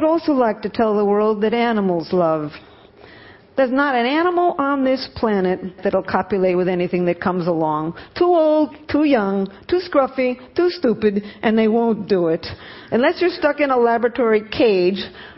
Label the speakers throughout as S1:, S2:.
S1: would also like to tell the world that animals love. There's not an animal on this planet that'll copulate with anything that comes along. Too old, too young, too scruffy, too stupid, and they won't do it. Unless you're stuck in a laboratory cage,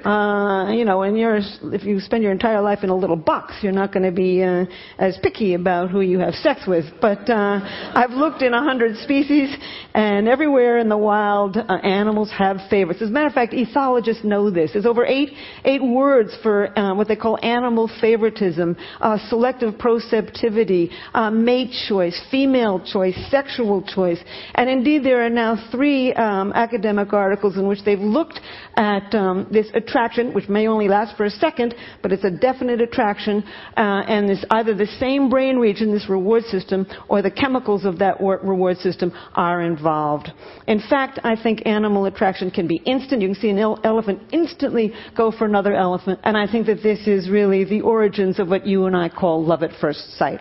S1: if you spend your entire life in a little box, you're not going to be as picky about who you have sex with. But I've looked in 100 species, and everywhere in the wild, animals have favorites. As a matter of fact, ethologists know this. There's over eight words for what they call animal favoritism, selective proceptivity, mate choice, female choice, sexual choice. And indeed, there are now 3 academic articles in which they've looked at this attraction, which may only last for a second, but it's a definite attraction, and it's either the same brain region, this reward system, or the chemicals of that reward system are involved. In fact, I think animal attraction can be instant. You can see an elephant instantly go for another elephant, and I think that this is really the origins of what you and I call love at first sight.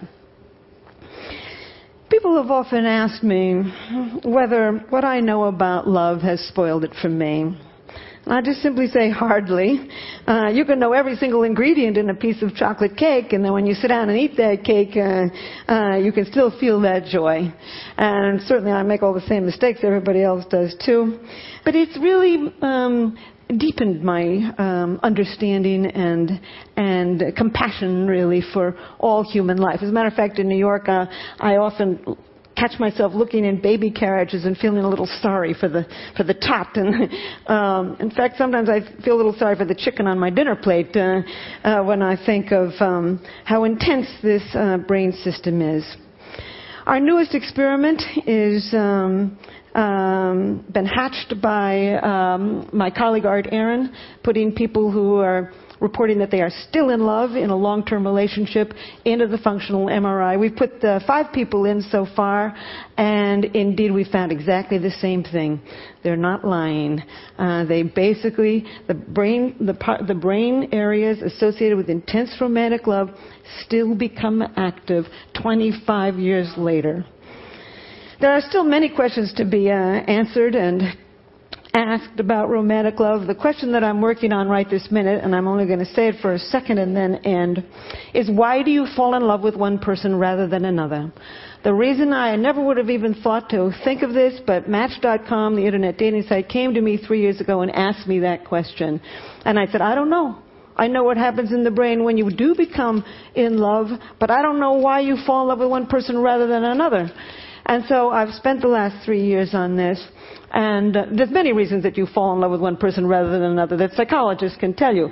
S1: People have often asked me whether what I know about love has spoiled it for me. I just simply say hardly. You can know every single ingredient in a piece of chocolate cake, and then when you sit down and eat that cake, you can still feel that joy. And certainly I make all the same mistakes everybody else does too. But it's really deepened my understanding and compassion, really, for all human life. As a matter of fact, in New York, I often catch myself looking in baby carriages and feeling a little sorry for the tot. And in fact, sometimes I feel a little sorry for the chicken on my dinner plate when I think of how intense this brain system is. Our newest experiment is been hatched by my colleague Art Aaron, putting people who are reporting that they are still in love in a long-term relationship into the functional MRI. We've put 5 people in so far, and indeed we found exactly the same thing. They're not lying. They basically, the brain areas associated with intense romantic love still become active 25 years later. There are still many questions to be answered and asked about romantic love. The question that I'm working on right this minute, and I'm only going to say it for a second and then end, is why do you fall in love with one person rather than another? The reason I never would have even thought to think of this, but Match.com, the internet dating site, came to me 3 years ago and asked me that question. And I said, I don't know. I know what happens in the brain when you do become in love, but I don't know why you fall in love with one person rather than another. And so I've spent the last 3 years on this. And there's many reasons that you fall in love with one person rather than another that psychologists can tell you.